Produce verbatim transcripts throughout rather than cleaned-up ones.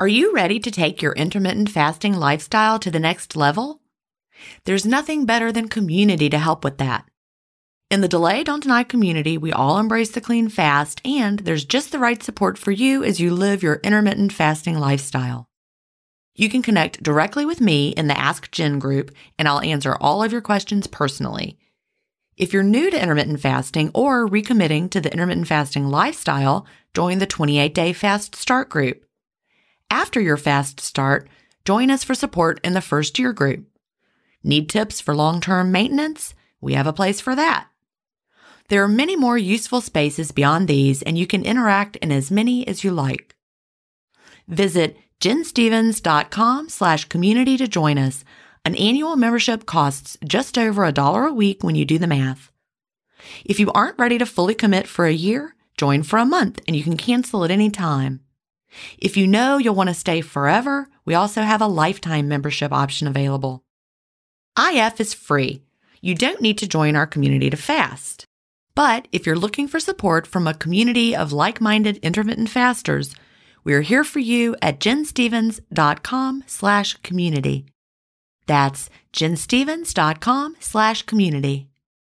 Are you ready to take your intermittent fasting lifestyle to the next level? There's nothing better than community to help with that. In the Delay Don't Deny community, we all embrace the clean fast, and there's just the right support for you as you live your intermittent fasting lifestyle. You can connect directly with me in the Ask Jen group, and I'll answer all of your questions personally. If you're new to intermittent fasting or recommitting to the intermittent fasting lifestyle, join the twenty-eight day Fast Start group. After your fast start, join us for support in the first year group. Need tips for long-term maintenance? We have a place for that. There are many more useful spaces beyond these, and you can interact in as many as you like. Visit jenstevens.com slash community to join us. An annual membership costs just over a dollar a week when you do the math. If you aren't ready to fully commit for a year, join for a month and you can cancel at any time. If you know you'll want to stay forever, we also have a lifetime membership option available. I F is free. You don't need to join our community to fast. But if you're looking for support from a community of like-minded intermittent fasters, we're here for you at jenstevens.com slash community. That's jenstevens.com slash community.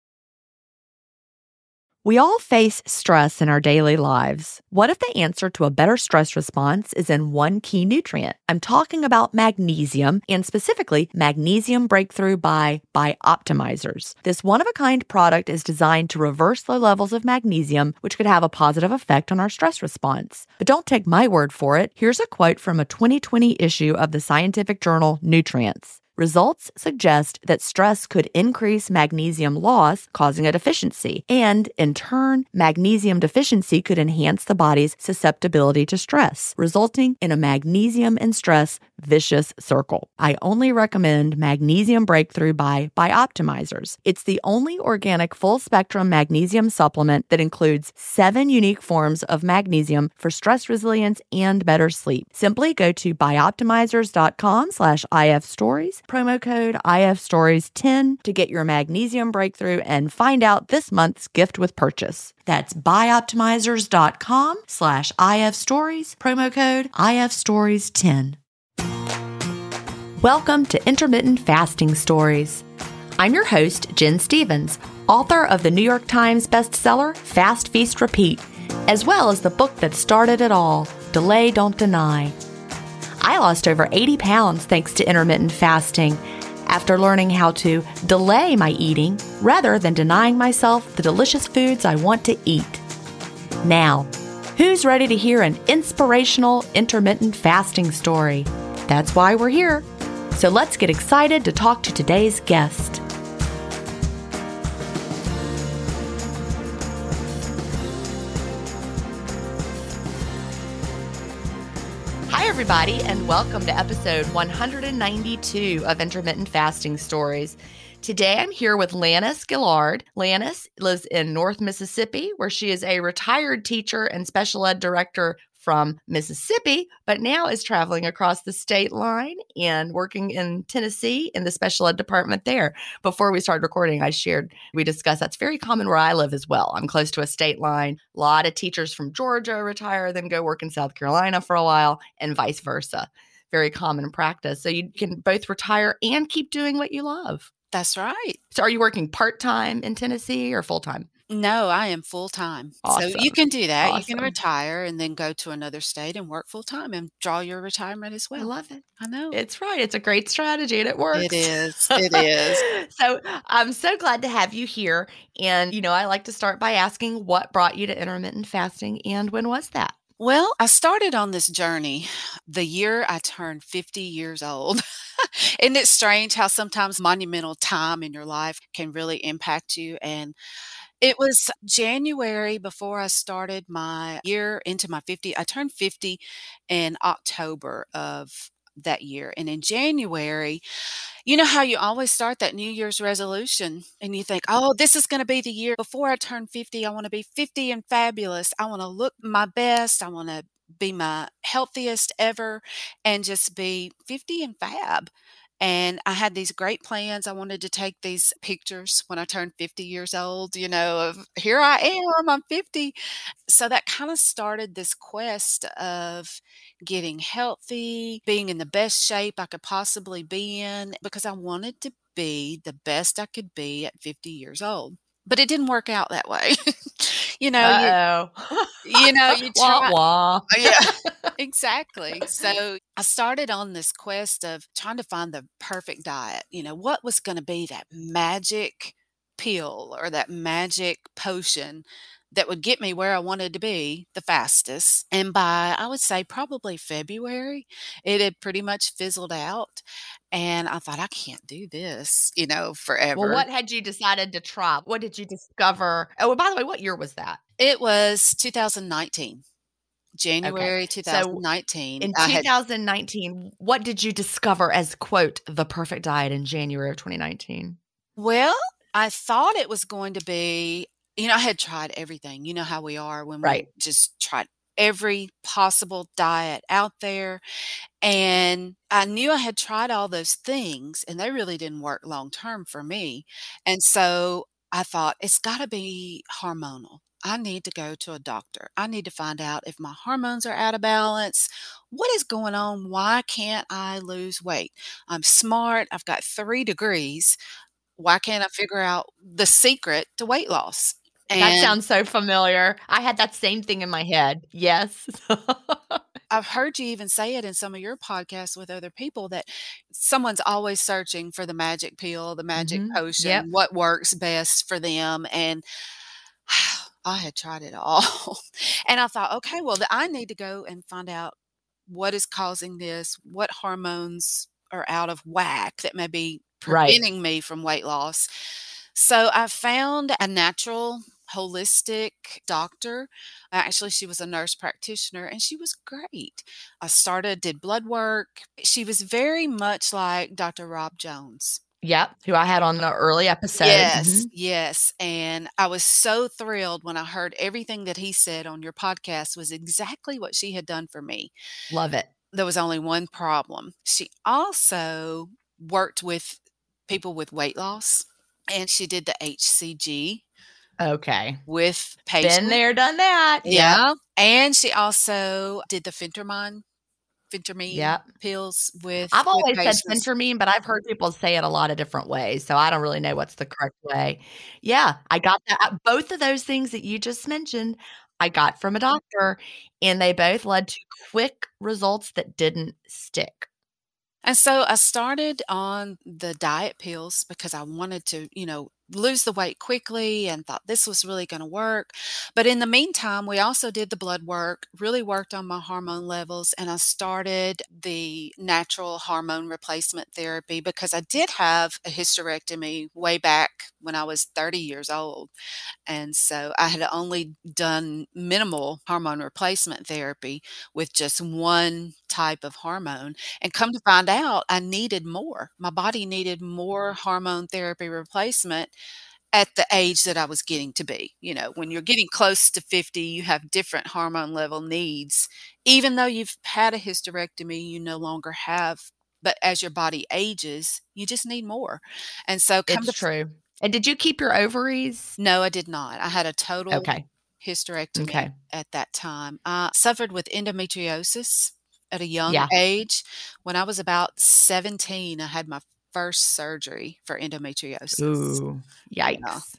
We all face stress in our daily lives. What if the answer to a better stress response is in one key nutrient? I'm talking about magnesium, and specifically Magnesium Breakthrough by Bioptimizers. This one-of-a-kind product is designed to reverse low levels of magnesium, which could have a positive effect on our stress response. But don't take my word for it. Here's a quote from a twenty twenty issue of the scientific journal Nutrients. Results suggest that stress could increase magnesium loss, causing a deficiency, and in turn, magnesium deficiency could enhance the body's susceptibility to stress, resulting in a magnesium and stress vicious circle. I only recommend Magnesium Breakthrough by Bioptimizers. It's the only organic full-spectrum magnesium supplement that includes seven unique forms of magnesium for stress resilience and better sleep. Simply go to bioptimizers.com slash ifstories, promo code I F stories ten to get your Magnesium Breakthrough and find out this month's gift with purchase. That's bioptimizers.com slash ifstories, promo code I F stories ten. Welcome to Intermittent Fasting Stories. I'm your host, Jen Stevens, author of the New York Times bestseller, Fast, Feast, Repeat, as well as the book that started it all, Delay Don't Deny. I lost over eighty pounds thanks to intermittent fasting after learning how to delay my eating rather than denying myself the delicious foods I want to eat. Now, who's ready to hear an inspirational intermittent fasting story? That's why we're here. So let's get excited to talk to today's guest. Hi, everybody, and welcome to episode one hundred ninety-two of Intermittent Fasting Stories. Today, I'm here with Lannis Gillard. Lannis lives in North Mississippi, where she is a retired teacher and special ed director from Mississippi, but now is traveling across the state line and working in Tennessee in the special ed department there. Before we started recording, I shared, we discussed that's very common where I live as well. I'm close to a state line. A lot of teachers from Georgia retire, then go work in South Carolina for a while, and vice versa. Very common practice. So you can both retire and keep doing what you love. That's right. So are you working part-time in Tennessee or full-time? No, I am full-time. Awesome. So you can do that. Awesome. You can retire and then go to another state and work full-time and draw your retirement as well. I love it. I know. It's right. It's a great strategy and it works. It is. It is. So I'm so glad to have you here. And, you know, I like to start by asking what brought you to intermittent fasting and when was that? Well, I started on this journey the year I turned fifty years old. Isn't it strange how sometimes monumental time in your life can really impact you? And it was January before I started my year into my fifty. I turned fifty in October of that year. And in January, you know how you always start that New Year's resolution and you think, oh, this is going to be the year before I turn fifty. I want to be fifty and fabulous. I want to look my best. I want to be my healthiest ever and just be fifty and fab. And I had these great plans. I wanted to take these pictures when I turned fifty years old, you know, of here I am, I'm fifty. So that kind of started this quest of getting healthy, being in the best shape I could possibly be in, because I wanted to be the best I could be at fifty years old. But it didn't work out that way. You know, you Uh-oh. you know, you Wah, try wah. yeah, exactly. So I started on this quest of trying to find the perfect diet. You know, what was going to be that magic pill or that magic potion that would get me where I wanted to be the fastest. And by, I would say, probably February, it had pretty much fizzled out. And I thought, I can't do this, you know, Well, forever. what had you decided to try? What did you discover? Oh, and by the way, what year was that? It was two thousand nineteen. Okay. January So two thousand nineteen, in I had two thousand nineteen, what did you discover as, quote, "the perfect diet" in January of twenty nineteen? well, I thought it was going to be you know, I had tried everything. You know how we are when Right. we just tried every possible diet out there, and I knew I had tried all those things, and they really didn't work long term for me, and so I thought, "It's gotta be hormonal. I need to go to a doctor. I need to find out if my hormones are out of balance. What is going on? Why can't I lose weight? I'm smart. I've got three degrees. Why can't I figure out the secret to weight loss?" That And sounds so familiar. I had that same thing in my head. Yes. I've heard you even say it in some of your podcasts with other people that someone's always searching for the magic pill, the magic Mhm. potion, Yep. what works best for them, and I had tried it all. And I thought, "Okay, well, th I need to go and find out what is causing this, what hormones are out of whack that may be Right. preventing me from weight loss." So I found a natural, holistic doctor. Actually, she was a nurse practitioner and she was great. I started, did blood work. She was very much like Doctor Rob Jones. Yep, who I had on the early episode. Yes, Mhm. yes, and I was so thrilled when I heard everything that he said on your podcast was exactly what she had done for me. Love it. There was only one problem. She also worked with people with weight loss, and she did the H C G Okay. with Been patients. there, done that. Yep. Yeah, and she also did the Phentermine Phentermine Yep. pills with I've with always said patients. Phentermine, but I've heard people say it a lot of different ways, so I don't really know what's the correct way. Yeah, I got that uh, both of those things that you just mentioned, I got from a doctor, and they both led to quick results that didn't stick. And so I started on the diet pills because I wanted to, you know, lose the weight quickly and thought this was really going to work. But in the meantime, we also did the blood work, really worked on my hormone levels, and I started the natural hormone replacement therapy because I did have a hysterectomy way back when I was thirty years old. And so I had only done minimal hormone replacement therapy with just one type of hormone. And come to find out, I needed more. My body needed more hormone therapy replacement at the age that I was getting to be. You know, when you're getting close to fifty, you have different hormone level needs. Even though you've had a hysterectomy, you no longer have. But as your body ages, you just need more. And so come It's to true. And did you keep your ovaries? no, I did not. I had a total Okay. hysterectomy Okay. at that time. I suffered with endometriosis at a young Yeah. age. When I was about seventeen, I had my first surgery for endometriosis. Ooh, Yeah. yikes.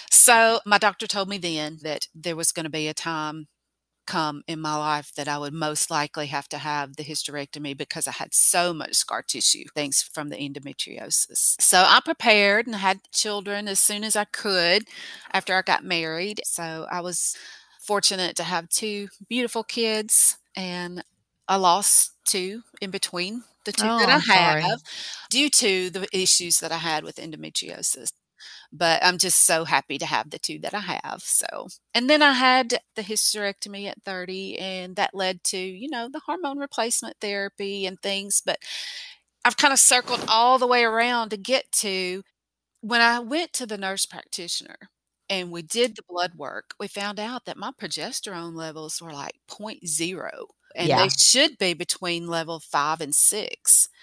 So, my doctor told me then that there was gonna be a time come in my life that I would most likely have to have the hysterectomy because I had so much scar tissue, things from the endometriosis. So I prepared and had children as soon as I could after I got married. So I was fortunate to have two beautiful kids, and I lost two in between the two Oh, that I'm I sorry. have due to the issues that I had with endometriosis. But I'm just so happy to have the two that I have, so and then I had the hysterectomy at thirty, and that led to, you know, the hormone replacement therapy and things, but I've kinda circled all the way around to get to when I went to the nurse practitioner and we did the blood work, we found out that my progesterone levels were like point zero, and they Yeah. should be between level five and six.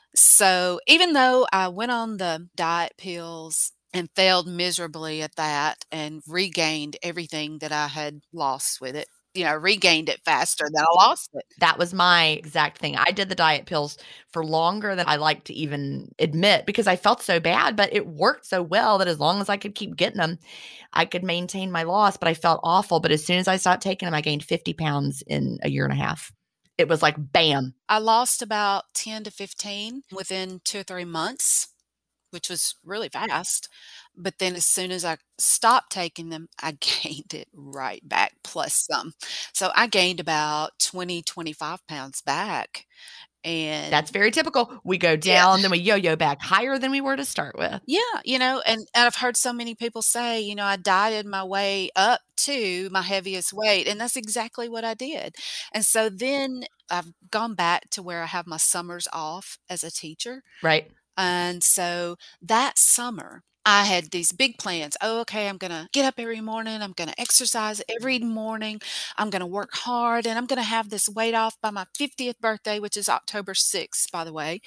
So even though I went on the diet pills and failed miserably at that and regained everything that I had lost with it, you know, regained it faster than I lost it. That was my exact thing. I did the diet pills for longer than I like to even admit because I felt so bad, but it worked so well that as long as I could keep getting them, I could maintain my loss, but I felt awful. But as soon as I stopped taking them, I gained fifty pounds in a year and a half. It was like, bam. I lost about ten to fifteen within two or three months, which was really fast. But then as soon as I stopped taking them, I gained it right back plus some. So I gained about twenty, twenty-five pounds back. And That's very typical. We go yeah, down, then we yo-yo back higher than we were to start with. yeah, you know, and, and I've heard so many people say, you know, I dieted my way up to my heaviest weight, and that's exactly what I did. And so then I've gone back to where I have my summers off as a teacher. Right. And so that summer, I had these big plans. Oh, okay, I'm going to get up every morning. I'm going to exercise every morning. I'm going to work hard and I'm going to have this weight off by my fiftieth birthday, which is October sixth, by the way.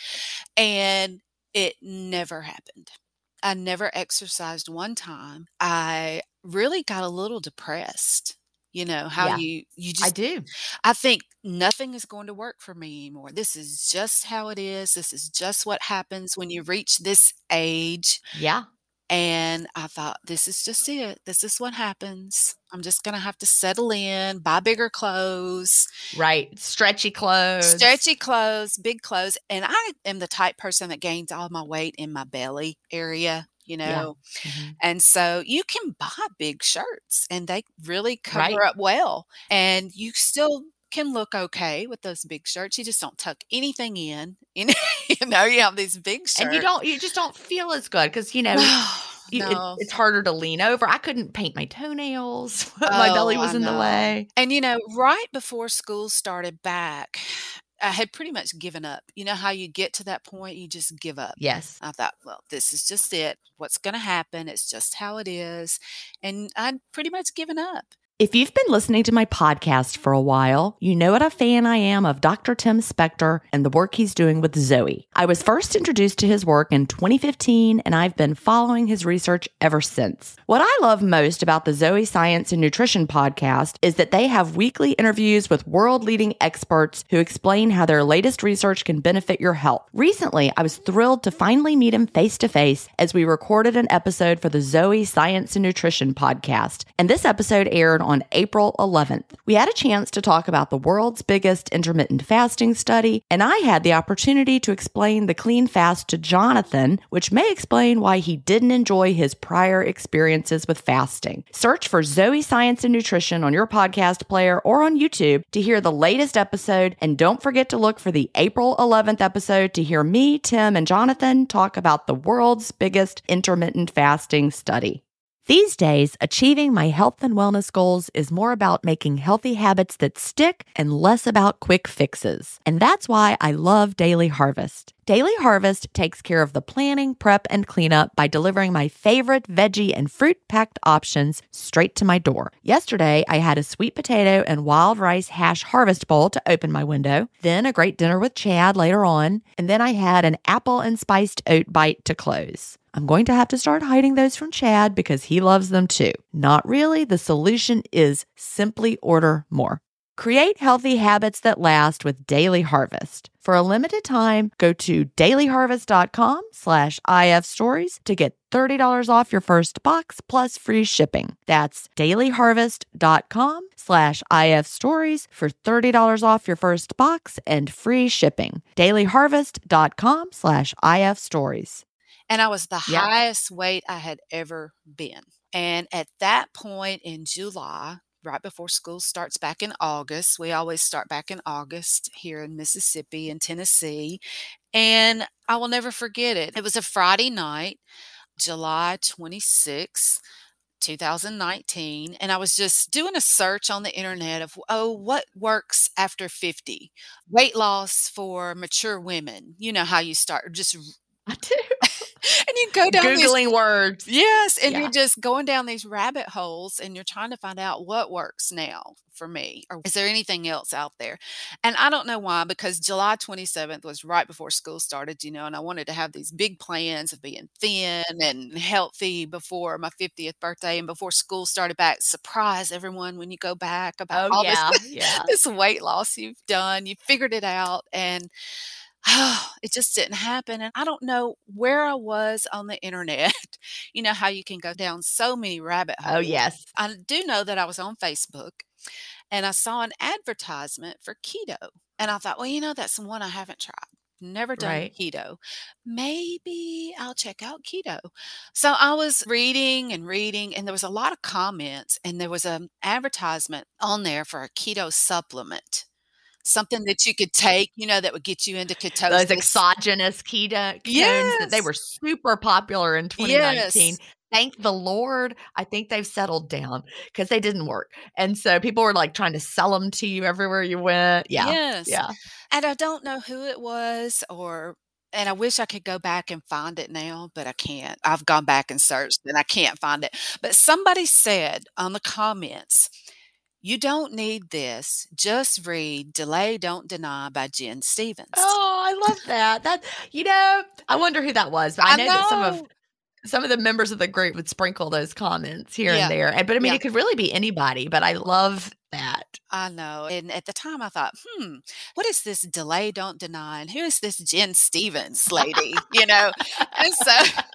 And it never happened. I never exercised one time. I really got a little depressed. You know, how Yeah, you you I just do. I think nothing is going to work for me anymore. This is just how it is. This is just what happens when you reach this age. Yeah. And I thought, this is just it. This is what happens. I'm just going to have to settle in, buy bigger clothes, Right. Stretchy clothes. stretchy clothes, big clothes. And I am the type person that gains all my weight in my belly area, you Yeah. know. Mhm. And so you can buy big shirts and they really cover Right. up well. And you still can look okay with those big shirts. You just don't tuck anything in. You know, you know, you have these big shirts. And you don't you just don't feel as good because, you know, No, you it no. it's harder to lean over. I couldn't paint my toenails. My belly Oh, was I in the know. way. And, you know, right before school started back, I had pretty much given up. You know how you get to that point, you just give up. Yes. I thought, well, this is just it. What's going to happen? It's just how it is. And I'd pretty much given up. If you've been listening to my podcast for a while, you know what a fan I am of Doctor Tim Spector and the work he's doing with Zoe. I was first introduced to his work in twenty fifteen, and I've been following his research ever since. What I love most about the Zoe Science and Nutrition podcast is that they have weekly interviews with world-leading experts who explain how their latest research can benefit your health. Recently, I was thrilled to finally meet him face-to-face as we recorded an episode for the Zoe Science and Nutrition podcast, and this episode aired on on April eleventh. We had a chance to talk about the world's biggest intermittent fasting study, and I had the opportunity to explain the clean fast to Jonathan, which may explain why he didn't enjoy his prior experiences with fasting. Search for Zoe Science and Nutrition on your podcast player or on YouTube to hear the latest episode, and don't forget to look for the April eleventh episode to hear me, Tim, and Jonathan talk about the world's biggest intermittent fasting study. These days, achieving my health and wellness goals is more about making healthy habits that stick and less about quick fixes. And that's why I love Daily Harvest. Daily Harvest takes care of the planning, prep, and cleanup by delivering my favorite veggie and fruit-packed options straight to my door. Yesterday, I had a sweet potato and wild rice hash harvest bowl to open my window, then a great dinner with Chad later on, and then I had an apple and spiced oat bite to close. I'm going to have to start hiding those from Chad because he loves them too. Not really. The solution is simply order more. Create healthy habits that last with Daily Harvest. For a limited time, go to dailyharvest.com slash ifstories to get thirty dollars off your first box plus free shipping. That's dailyharvest.com slash ifstories for thirty dollars off your first box and free shipping. dailyharvest.com slash ifstories. And I was the Yeah. highest weight I had ever been. And at that point in July, right before school starts back in August, we always start back in August here in Mississippi and Tennessee. And I will never forget it. It was a Friday night, July twenty-sixth, two thousand nineteen. And I was just doing a search on the internet of, oh, what works after fifty? Weight loss for mature women. You know how you start just I do. And you go down these Googling words. Yes, and Yeah. you're just going down these rabbit holes, and you're trying to find out what works now for me, or is there anything else out there? And I don't know why, because July twenty-seventh was right before school started, you know, and I wanted to have these big plans of being thin and healthy before my fiftieth birthday and before school started back. Surprise everyone when you go back about Oh, all this yeah, yeah. this weight loss you've done. You figured it out, and it just didn't happen, and I don't know where I was on the internet. You know how you can go down so many rabbit Oh, holes. yes. I do know that I was on Facebook, and I saw an advertisement for keto, and I thought, "Well, you know, that's the one I haven't tried. Never done Right. keto. Maybe I'll check out keto." So I was reading and reading, and there was a lot of comments, and there was an advertisement on there for a keto supplement. Something that you could take, you know, that would get you into Those ketosis. exogenous keto ketones that they Yes. were super popular in twenty nineteen. Yes. Thank the Lord, I think they've settled down because they didn't work, and so people were, like, trying to sell them to you everywhere you went. Yeah, Yes. yeah. And I don't know who it was, or and I wish I could go back and find it now, but I can't. I've gone back and searched, and I can't find it. But somebody said on the comments, "You don't need this. Just read Delay, Don't Deny by Jen Stevens." Oh, I love that. That you know, I wonder who that was, but I I know that some of know. some of the members of the group would sprinkle those comments here and Yeah. there, and but, I mean, Yeah. it could really be anybody, but I love that. I know, and at the time I thought, "Hmm, what is this Delay, Don't Deny, and who is this Jen Stevens lady?" You know? And so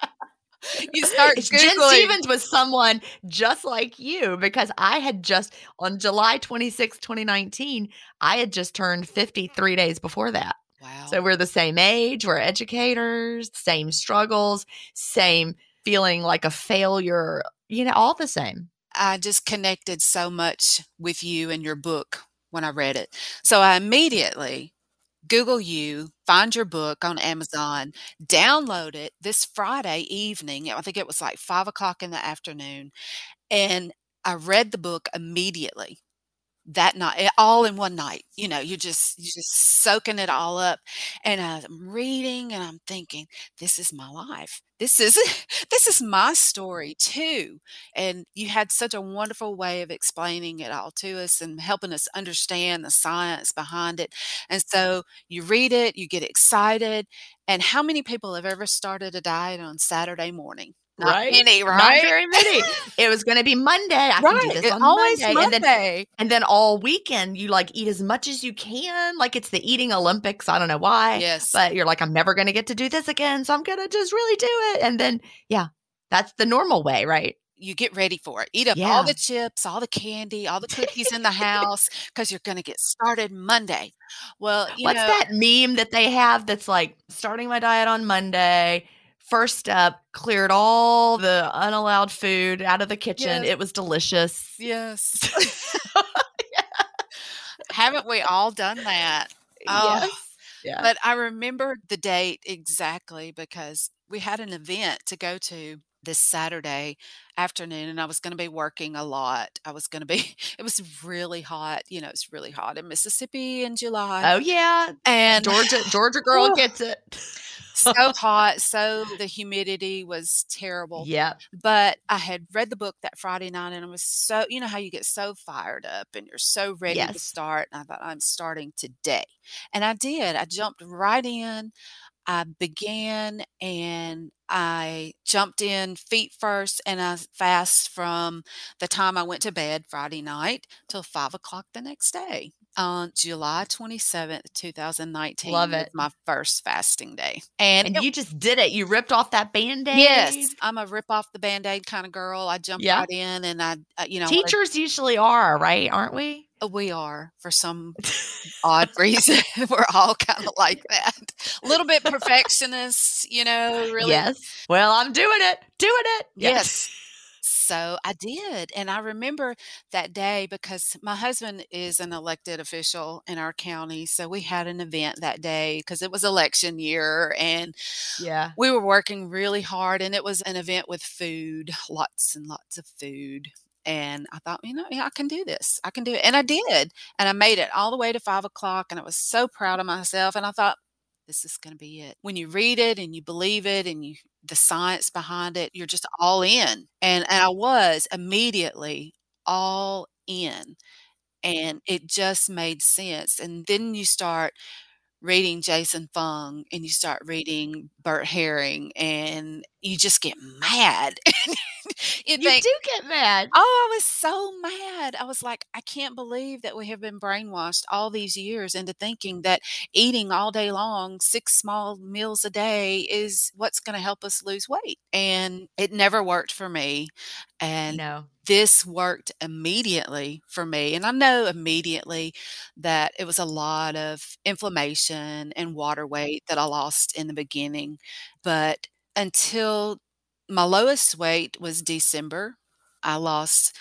you start It's Jen Googling. Stevens was someone just like you because I had just on July twenty-sixth, twenty nineteen, I had just turned fifty three days before that. Wow. So we're the same age, we're educators, same struggles, same feeling like a failure, you know, all the same. I just connected so much with you and your book when I read it. So I immediately Google you, find your book on Amazon, download it this Friday evening. I think it was like five o'clock in the afternoon, and I read the book immediately. That night, eh, all in one night, you know, you're just you're just soaking it all up, and I'm reading, and I'm thinking, "This is my life. This is this is my story too," and you had such a wonderful way of explaining it all to us and helping us understand the science behind it, and so you read it, you get excited, and how many people have ever started a diet on Saturday morning? Not Right? many, Not right? very many. It was gonna be Monday, I can do Right, this it on always Monday, and then Monday. and then all weekend, you, like, eat as much as you can, like it's the eating Olympics, I don't know why, Yes. but you're like, "I'm never gonna get to do this again, so I'm gonna just really do it," and then yeah, that's the normal way, right? You get ready for it. Eat up all Yeah. the chips, all the candy, all the cookies in the house, because 'cause you're gonna get started Monday. Well, you What's know that meme that they have that's like, "Starting my diet on Monday, first step, cleared all the unallowed food out of the kitchen, Yes, it was delicious." yes. Haven't we all done that? Oh, Yes. Yeah. but I remember the date exactly because we had an event to go to this Saturday afternoon, and I was gonna be working a lot. I was gonna be it was really hot, you know, it's really hot in Mississippi in July, Oh, yeah. and Georgia Georgia girl gets it. so hot, so the humidity was terrible, Yep. but I had read the book that Friday night, and I was so you know how you get so fired up and you're so ready to Yes. start, and I thought, "I'm starting today." And I did, I jumped right in, I began, and I jumped in feet first, and I fast from the time I went to bed Friday night till five o'clock the next day. On July twenty-seventh, twenty nineteen Love was it. my first fasting day, and And it you just did it. You ripped off that Yes, Band-Aid. I'm a rip off the Band-Aid kinda girl. I jumped Yeah. right in, and I I you know, wanted Teachers usually are, right? Aren't we? uh, we are for some odd reason. We're all kinda like that. A little bit perfectionists, you know, really. Yes. Well, I'm doing it. Doing it. Yeah. Yes. So I did, and I remember that day because my husband is an elected official in our county, so we had an event that day because it was election year, and Yeah. we were working really hard, and it was an event with food, lots and lots of food, and I thought, "You know, yeah, I can do this. I can do it," and I did, and I made it all the way to five o'clock, and I was so proud of myself, and I thought, this is gonna be it. When you read it and you believe it and you the science behind it, you're just all in. And and I was immediately all in, and it just made sense. And then you start reading Jason Fung and you start reading Bert Herring, and you just get mad. You You think, do get mad. oh, I was so mad. I was like, I can't believe that we have been brainwashed all these years into thinking that eating all day long, six small meals a day is what's going to help us lose weight. And it never worked for me. And No. this worked immediately for me. And I know immediately that it was a lot of inflammation and water weight that I lost in the beginning. But until my lowest weight was December, I lost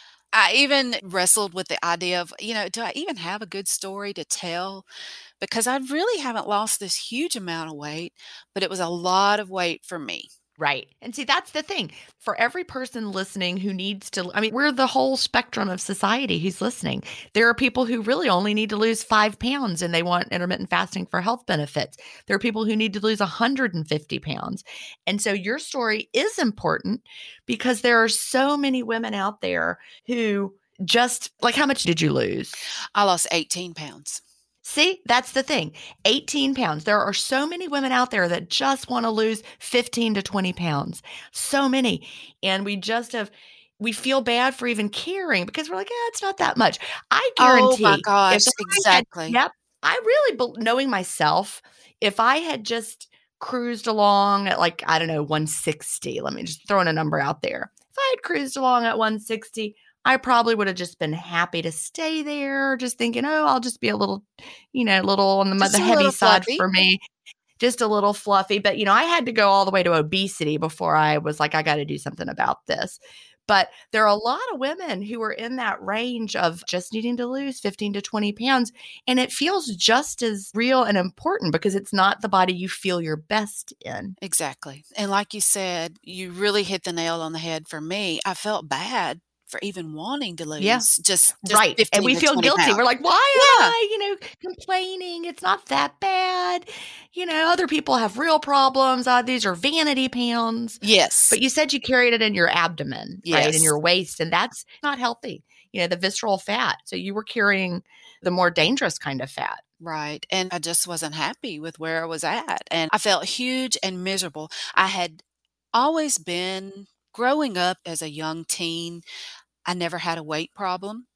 I even wrestled with the idea of, you know, do I even have a good story to tell? Because I really haven't lost this huge amount of weight, but it was a lot of weight for me. Right. And see, that's the thing. For every person listening who needs to, I mean, we're the whole spectrum of society who's listening. There are people who really only need to lose five pounds and they want intermittent fasting for health benefits. There are people who need to lose one hundred fifty pounds. And so your story is important because there are so many women out there who just, like, how much did you lose? I lost eighteen pounds. See, that's the thing. eighteen pounds. There are so many women out there that just want to lose fifteen to twenty pounds. So many. And we just have, we feel bad for even caring because we're like, yeah, it's not that much. I guarantee. Oh my gosh, if I exactly. Had, yep. I really, be- knowing myself, if I had just cruised along at like, I don't know, one sixty, let me just throw in a number out there. If I had cruised along at one sixty, I probably would have just been happy to stay there, just thinking, oh, I'll just be a little, you know, a little on the, Just the a heavy little side fluffy. for me, just a little fluffy. But, you know, I had to go all the way to obesity before I was like, I got to do something about this. But there are a lot of women who are in that range of just needing to lose fifteen to twenty pounds. And it feels just as real and important because it's not the body you feel your best in. Exactly. And like you said, you really hit the nail on the head for me. I felt bad for even wanting to lose Yeah. just, just Right. And we feel guilty. pounds. We're like, why Yeah. am I, you know, complaining? It's not that bad. You know, other people have real problems. Uh, these are vanity pounds. Yes. But you said you carried it in your abdomen, right? In Yes. your waist. And that's not healthy. You know, the visceral fat. So you were carrying the more dangerous kind of fat. Right. And I just wasn't happy with where I was at. And I felt huge and miserable. I had always been growing up as a young teen. I never had a weight problem.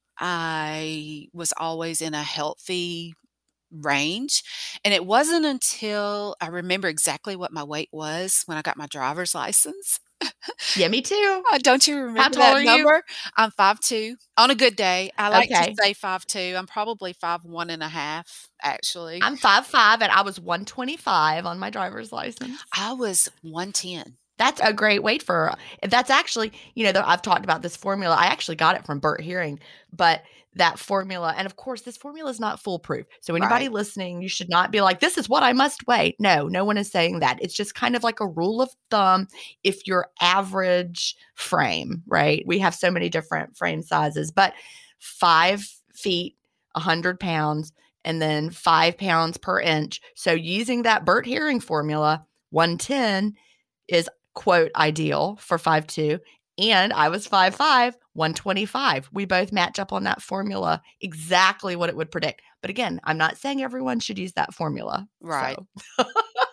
I was always in a healthy range. And it wasn't until I remember exactly what my weight was when I got my driver's license. Yeah, me too. Uh, don't you How remember tall that are you? number? I'm five two. On a good day, I like Okay. to say five two. I'm probably five one and a half, actually. I'm five five and I was one twenty-five on my driver's license. I was one ten. That's a great weight for, that's actually, you know, the, I've talked about this formula. I actually got it from Bert Herring, but that formula, and of course, this formula is not foolproof. So anybody Right. listening, you should not be like, this is what I must weigh. No, no one is saying that. It's just kind of like a rule of thumb. If your average frame, right? We have so many different frame sizes, but five feet, one hundred pounds, and then five pounds per inch. So using that Bert Herring formula, one ten is quote ideal for five two, and I was five five, one twenty-five. We both match up on that formula, exactly what it would predict. But again, I'm not saying everyone should use that formula. Right. So.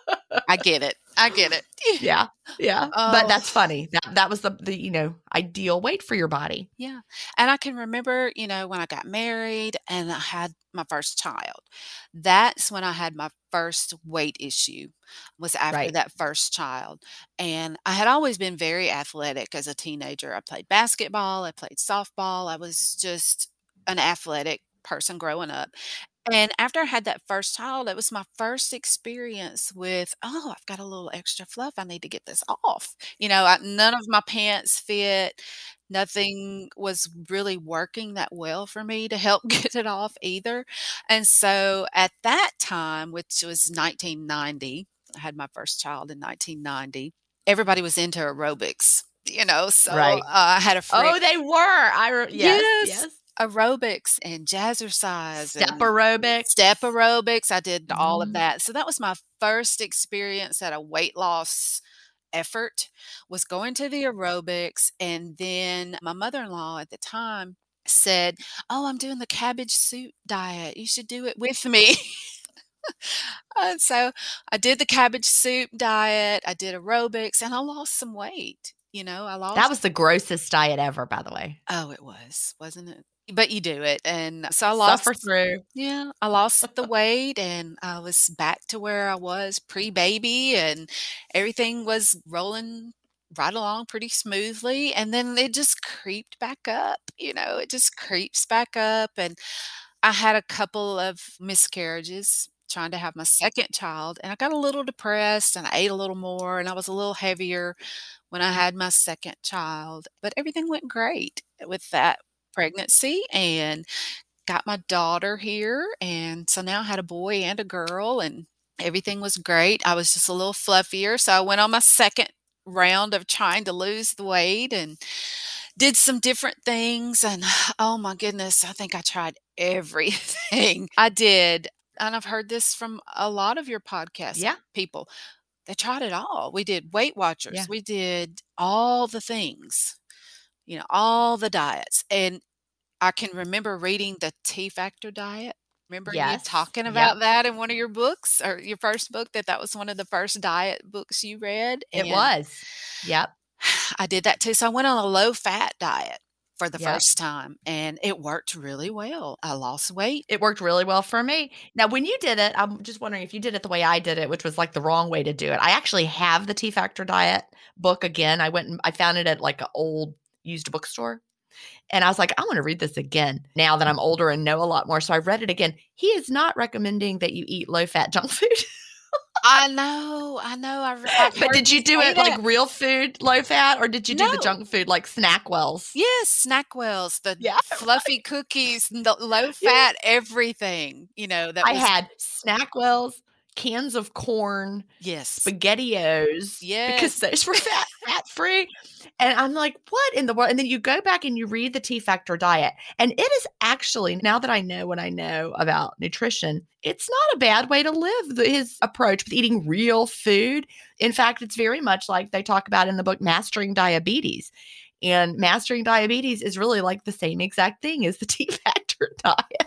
I get it. I get it. Yeah. Yeah. Oh. But that's funny. That that was the, the, you know, ideal weight for your body. Yeah. And I can remember, you know, when I got married and I had my first child. That's when I had my first weight issue, was after Right. that first child. And I had always been very athletic as a teenager. I played basketball, I played softball. I was just an athletic person growing up. And after I had that first child, it was my first experience with, oh, I've got a little extra fluff. I need to get this off. You know, I, none of my pants fit. Nothing was really working that well for me to help get it off either. And so at that time, which was nineteen ninety, I had my first child in nineteen ninety, everybody was into aerobics, you know, so Right. uh, I had a friend. Oh, they were. I re- yes, Yes. yes. Aerobics and jazzercise Step and aerobics. step aerobics. I did all of Mhm. that. So that was my first experience at a weight loss effort was going to the aerobics, and then my mother-in-law at the time said, "Oh, I'm doing the cabbage soup diet. You should do it with me." And so I did the cabbage soup diet, I did aerobics, and I lost some weight. You know, I That lost was the grossest diet ever, by the way. Oh, it was, wasn't it? But you do it, and so I Suffer lost through. yeah, I lost the weight, and I was back to where I was pre-baby, and everything was rolling right along pretty smoothly, and then it just creeped back up, you know, it just creeps back up, and I had a couple of miscarriages trying to have my second child, and I got a little depressed, and I ate a little more, and I was a little heavier when I had my second child, but everything went great with that pregnancy, and got my daughter here, and so now I had a boy and a girl, and everything was great. I was just a little fluffier, so I went on my second round of trying to lose the weight and did some different things, and oh my goodness, I think I tried everything. I did, and I've heard this from a lot of your podcast Yeah. people. They tried it all. We did Weight Watchers. Yeah. We did all the things, you know, all the diets, and I can remember reading the T-Factor diet. Remember you Yes. talking Yep. about that in one of your books or your first book, that that was one of the first diet books you read, It and was. Yep. I did that too. So I went on a low-fat diet for the Yep. first time, and it worked really well. I lost weight. It worked really well for me. Now, when you did it, I'm just wondering if you did it the way I did it, which was like the wrong way to do it. I actually have the T-Factor diet book again. I went and I found it at like an old used bookstore. And I was like, I want to read this again now that I'm older and know a lot more. So I read it again. He is not recommending that you eat low-fat junk food. I know, I know. I re I've But heard did you do say it that. like real food, low fat, or did you do the No. junk food like Snackwells? Yes, Snackwells, the Yeah, fluffy cookies, the low Yeah. fat everything, you know, that I was had Snackwells, cans of corn, Yes. SpaghettiOs, because Yes. those were fat fat-free, and I'm like, "What in the world?" And then you go back and you read the T-Factor diet, and it is actually, now that I know what I know about nutrition, it's not a bad way to live, the his approach with eating real food. In fact, it's very much like they talk about in the book Mastering Diabetes, and Mastering Diabetes is really like the same exact thing as the T-Factor diet.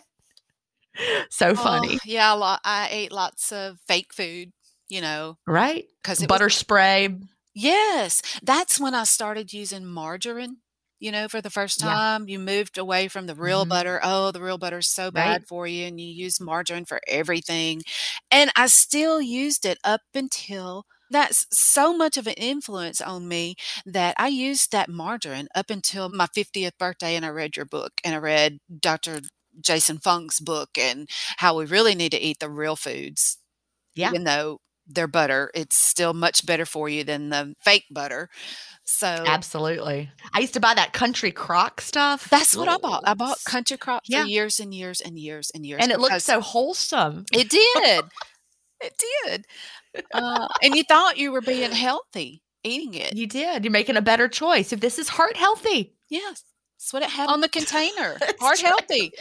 So funny. Oh, yeah, a lot I ate lots of fake food, you know, Right? 'cause it was Butter spray. Yes, that's when I started using margarine, you know, for the first Yeah. time. You moved away from the real Mhm. butter. "Oh, the real butter is so Right? bad for you," and you use margarine for everything, and I still used it up until that's so much of an influence on me that I used that margarine up until my fiftieth birthday, and I read your book, and I read Doctor Jason Fung's book, and how we really need to eat the real foods. Yeah. Even though they're butter, it's still much better for you than the fake butter. So Absolutely. I used to buy that Country Crock stuff. That's what I bought. I bought S Country Crock for Yeah. years and years and years and years And it looked because so wholesome. It did. It did. Uh, and you thought you were being healthy eating it. You did. You're making a better choice. If this is heart healthy. Yes. That's what it had on the container. That's Heart right. healthy.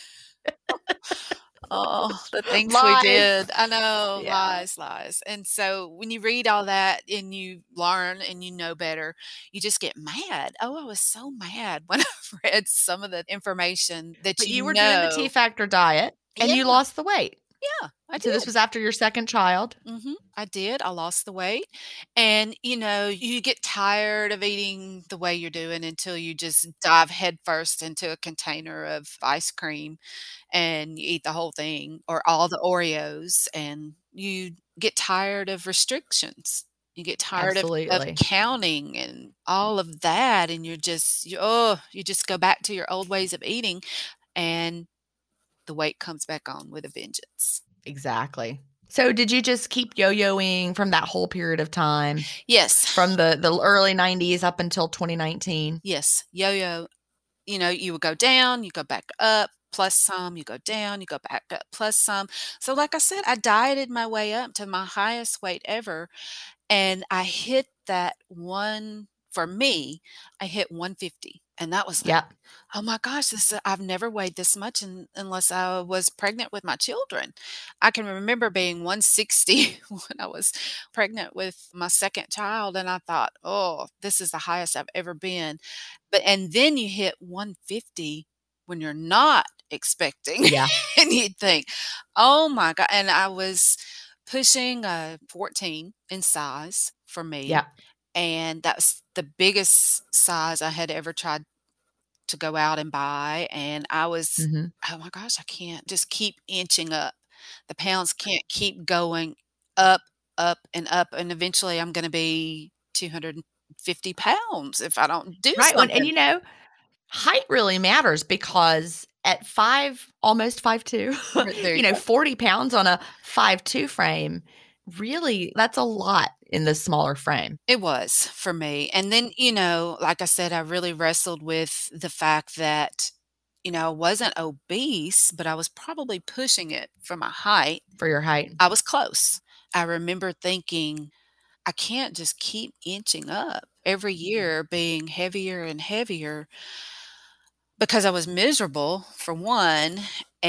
Oh, the things we Lies. did. I know. Yeah. Lies, lies. And so when you read all that and you learn and you know better, you just get mad. Oh, I was so mad when I read some of the information that But you you were doing the know. T-Factor diet, and you Yeah. lost the weight. Yeah, I So this did. was after your second child? Mhm. I did. I lost the weight. And, you know, you get tired of eating the way you're doing until you just dive headfirst into a container of ice cream, and you eat the whole thing or all the Oreos, and you get tired of restrictions. You get tired of of Absolutely. counting and all of that, and you're just you oh, you just go back to your old ways of eating, and the weight comes back on with a vengeance. Exactly. So did you just keep yo-yoing from that whole period of time? Yes. From the the early nineties up until twenty nineteen? Yes. Yo-yo. You know, you would go down, you go back up, plus some, you go down, you go back up, plus some. So like I said, I dieted my way up to my highest weight ever, and I hit that one for me, I hit one fifty. And that was like, Yep. "Oh my gosh, this I've never weighed this much un unless I was pregnant with my children." I can remember being one sixty when I was pregnant with my second child, and I thought, "Oh, this is the highest I've ever been." But and then you hit one fifty when you're not expecting, Yeah. and you think, "Oh my god," and I was pushing, uh, fourteen in size for me, Yep. and that's the biggest size I had ever tried to go out and buy, and I was, Mhm. "Oh my gosh, I can't just keep inching up. The pounds can't keep going up, up, and up, and eventually I'm gonna be two hundred fifty pounds if I don't do Right, when and, something." you know, height really matters because at five almost five two, R there you you know, go. forty pounds on a five two frame, really, that's a lot in the smaller frame. It was for me, and then, you know, like I said, I really wrestled with the fact that, you know, I wasn't obese, but I was probably pushing it for my height. For your height. I was close. I remember thinking, "I can't just keep inching up every year being heavier and heavier." Because I was miserable, for one,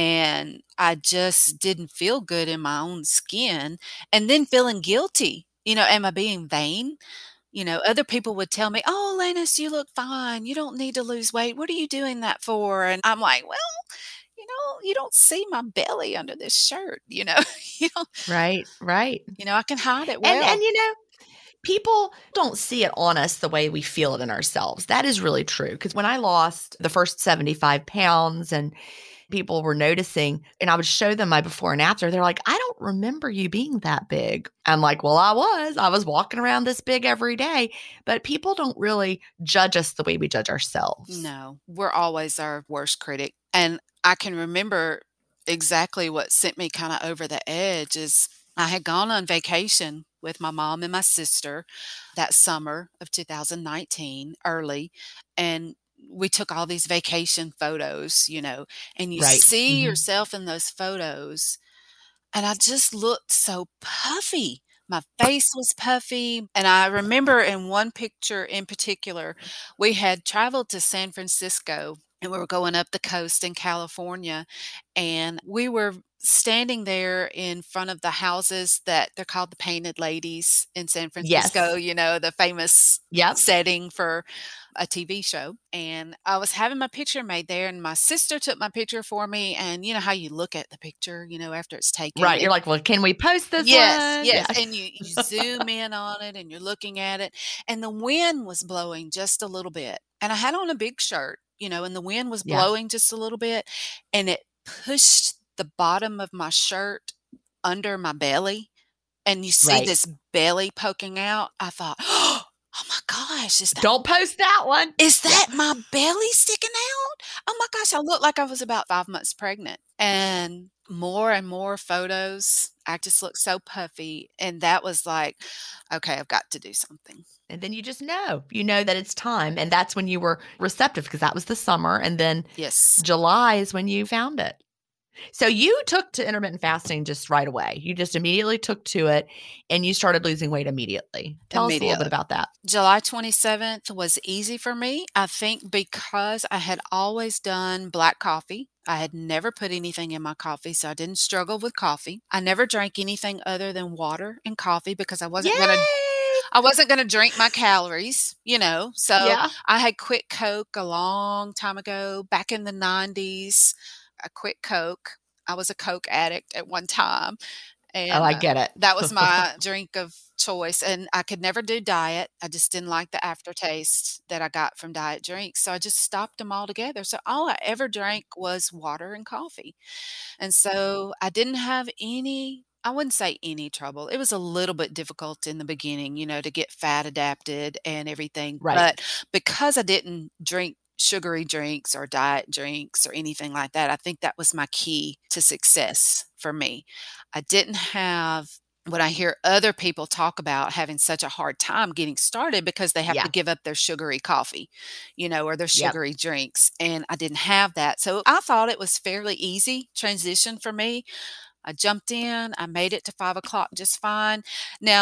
and I just didn't feel good in my own skin, and then feeling guilty. You know, am I being vain? You know, other people would tell me, "Oh, Lannis, you look fine. You don't need to lose weight. What are you doing that for?" And I'm like, "Well, you know, you don't see my belly under this shirt, you know? You know Right, right. you know, I can hide it And well." and, you know, people don't see it on us the way we feel it in ourselves. That is really true, 'cause when I lost the first seventy-five pounds and people were noticing, and I would show them my before and after, they're like, "I don't remember you being that big." I'm like, "Well, I was. I was walking around this big every day." But people don't really judge us the way we judge ourselves. No, we're always our worst critic, and I can remember exactly what sent me kinda over the edge is I had gone on vacation with my mom and my sister that summer of two thousand nineteen, early, and we took all these vacation photos, you know, and you Right, see mhm. yourself in those photos, and I just looked so puffy. My face was puffy, and I remember in one picture in particular, we had traveled to San Francisco, and we were going up the coast in California, and we were standing there in front of the houses that they're called the Painted Ladies in San Francisco, Yes. you know, the famous Yep. setting for a T V show, and I was having my picture made there, and my sister took my picture for me, and you know how you look at the picture, you know, after it's taken, Right, you're it like, "Well, can we post this Yes, one?" yes, Yeah. and you you zoom in on it, and you're looking at it, and the wind was blowing just a little bit, and I had on a big shirt, you know, and the wind was Yeah. blowing just a little bit, and it pushed the bottom of my shirt under my belly, and you see Right. this belly poking out. I thought, "Oh my gosh, is that" Don't post that one. "is Yeah. that my belly sticking out? Oh my gosh, I look like I was about five months pregnant." And more and more photos, I just looked so puffy, and that was like, "Okay, I've got to do something." And then you just know. You know that it's time, and that's when you were receptive 'cause that was the summer, and then Yes. July is when you found it. So you took to intermittent fasting just right away. You just immediately took to it, and you started losing weight immediately. Tell us a little bit Immediately. about that. July twenty-seventh was easy for me, I think because I had always done black coffee. I had never put anything in my coffee, so I didn't struggle with coffee. I never drank anything other than water and coffee because I wasn't gonna Yay! I wasn't gonna drink my calories, you know, so Yeah. I had quit Coke a long time ago, back in the nineties. I quit Coke. I was a Coke addict at one time, Oh, and, I uh, get it. that was my drink of choice, and I could never do diet. I just didn't like the aftertaste that I got from diet drinks, so I just stopped 'em altogether. So all I ever drank was water and coffee, and so I didn't have any I wouldn't say any trouble. It was a little bit difficult in the beginning, you know, to get fat adapted and everything, Right. but because I didn't drink sugary drinks or diet drinks or anything like that, I think that was my key to success for me. I didn't have what I hear other people talk about having such a hard time getting started because they have to Yeah. give up their sugary coffee, you know, or their Yep. sugary drinks, and I didn't have that, so I thought it was fairly easy transition for me. I jumped in, I made it to five o'clock just fine. Now,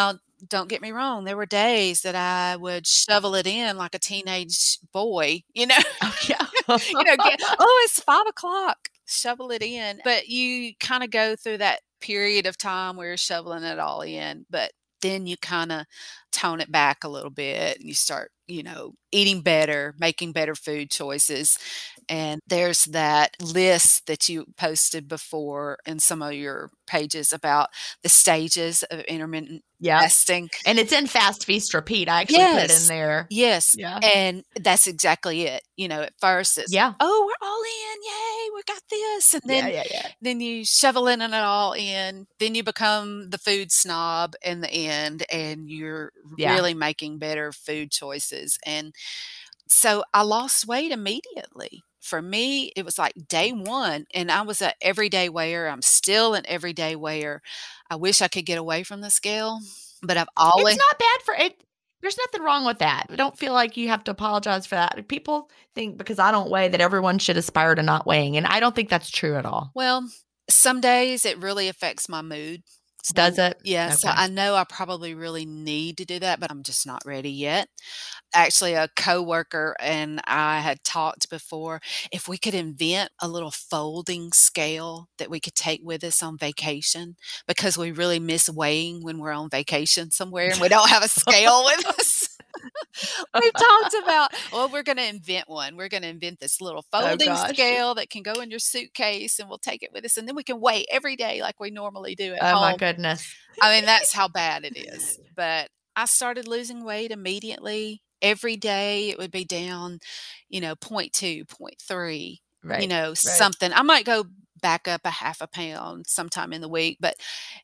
don't get me wrong, there were days that I would shovel it in like a teenage boy, you know? Oh, yeah. You know, get, "Oh, it's five o'clock." Shovel it in, but you kinda go through that period of time where you're shoveling it all in, but then you kinda tone it back a little bit, and you start, you know, eating better, making better food choices, and there's that list that you posted before in some of your pages about the stages of intermittent Yep. fasting. And it's in Fast, Feast, Repeat. I actually put it in Yes. there. Yes, Yeah. and that's exactly it. You know, at first it's, Yeah. "Oh, we're all in, yay, we got this," and Yeah, then yeah, yeah. then you shoveling it all in, then you become the food snob in the end, and you're Yeah. really making better food choices, and so I lost weight immediately. For me, it was like day one, and I was a everyday weigher. I'm still an everyday weigher. I wish I could get away from the scale, but I've It's always not bad for it. There's nothing wrong with that. Don't feel like you have to apologize for that. People think because I don't weigh that everyone should aspire to not weighing, and I don't think that's true at all. Well, some days it really affects my mood. Does So, it? yeah, so Okay. I know I probably really need to do that, but I'm just not ready yet. Actually, a coworker and I had talked before if we could invent a little folding scale that we could take with us on vacation because we really miss weighing when we're on vacation somewhere and we don't have a scale with us. We've talked about, well, we're gonna invent one. We're gonna invent this little Oh folding gosh. scale that can go in your suitcase, and we'll take it with us, and then we can weigh every day like we normally do at Oh my home. goodness. I mean, that's how bad it is, but I started losing weight immediately. Every day it would be down, you know, point two, point three, you Right. know, Right. something. I might go back up a half a pound sometime in the week, but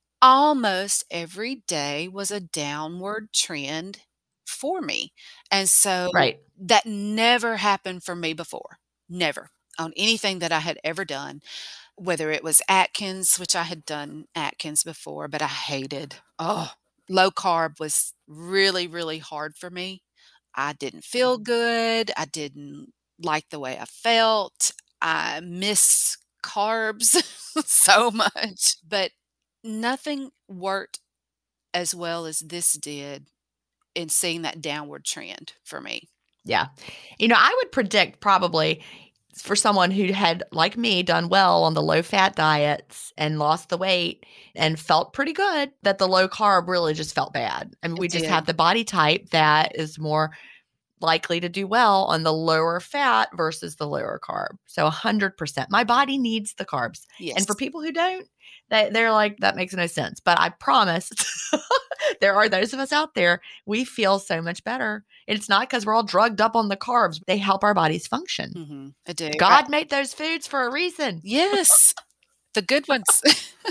almost every day was a downward trend for me, and so Right. that never happened for me before, never, on anything that I had ever done, whether it was Atkins, which I had done Atkins before, but I hated. Oh, low carb was really, really hard for me. I didn't feel good, I didn't like the way I felt, I miss carbs so much, but nothing worked as well as this did in seeing that downward trend for me. Yeah. You know, I would predict probably for someone who had, like me, done well on the low fat diets and lost the weight and felt pretty good, that the low carb really just felt bad. I mean, It we just have did. the body type that is more likely to do well on the lower fat versus the lower carb. So one hundred percent. My body needs the carbs. And for Yes. people who don't, they, they're like, that makes no sense. But I promise there are those of us out there, we feel so much better. It's not because we're all drugged up on the carbs. They help our bodies function. Mhm. I do. I God made those foods for a reason. Yes. The good ones.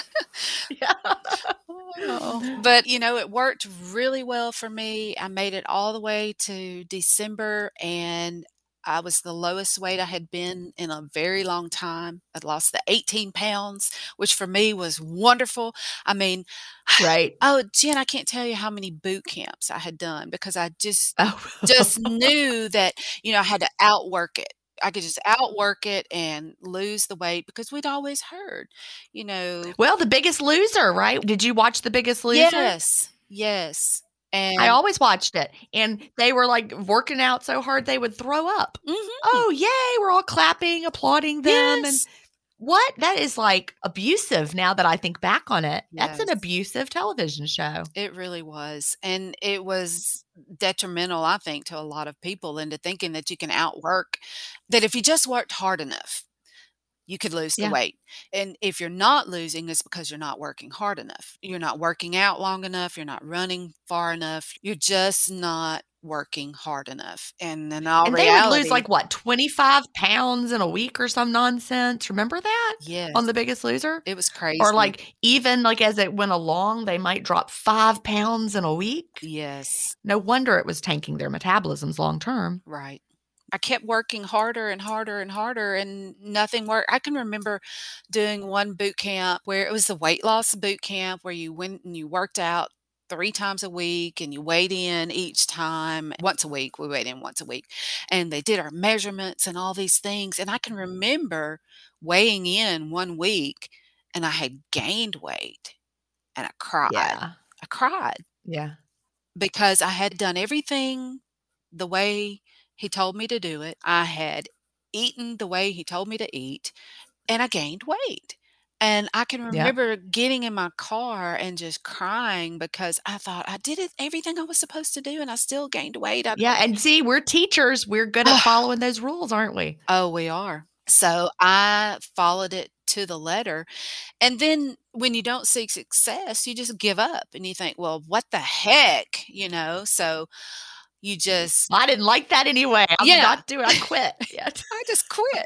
Yeah. Oh, but, you know, it worked really well for me. I made it all the way to December, and I was the lowest weight I had been in a very long time. I'd lost the eighteen pounds, which for me was wonderful. I mean, Right. oh, Jen, I can't tell you how many boot camps I had done because I just just Oh. knew that, you know, I had to outwork it. I could just outwork it and lose the weight because we'd always heard, you know. Well, The Biggest Loser, right? Did you watch The Biggest Loser? Yes, yes, I and always watched it, and they were, like, working out so hard they would throw up. mhm, "Oh, yay," we're all clapping, applauding them, and yes, what? That is, like, abusive now that I think back on it. That's an yes, abusive television show. it really was, and it was detrimental, I think, to a lot of people into thinking that you can outwork that if you just worked hard enough, you could lose the Yeah. weight, and if you're not losing, it's because you're not working hard enough. You're not working out long enough, you're not running far enough, you're just not working hard enough, and in all And they would lose, reality like, what, twenty-five pounds in a week or some nonsense. Remember that on yes, The Biggest Loser? it was Or, crazy. like, even, like, as it went along, they might drop five pounds in a week. Yes. No wonder it was tanking their metabolisms long term. Right. I kept working harder and harder and harder and nothing worked. I can remember doing one boot camp where it was the weight loss boot camp where you went and you worked out three times a week and you weighed in each time once a week. We weighed in once a week. And they did our measurements and all these things. And I can remember weighing in one week and I had gained weight and I cried. Yeah. I cried. Yeah. because I had done everything the way he told me to do it. I had eaten the way he told me to eat, and I gained weight. And I can Yep. remember getting in my car and just crying because I thought I did it everything I was supposed to do, and I still gained weight. I Yeah, and see, we're teachers. We're good at following those rules, aren't we? Oh, we are. So I followed it to the letter. And then when you don't see success, you just give up and you think, well, what the heck? You know, so you just, I didn't like that anyway. I'm yeah, not doing I quit. Yet. I just quit.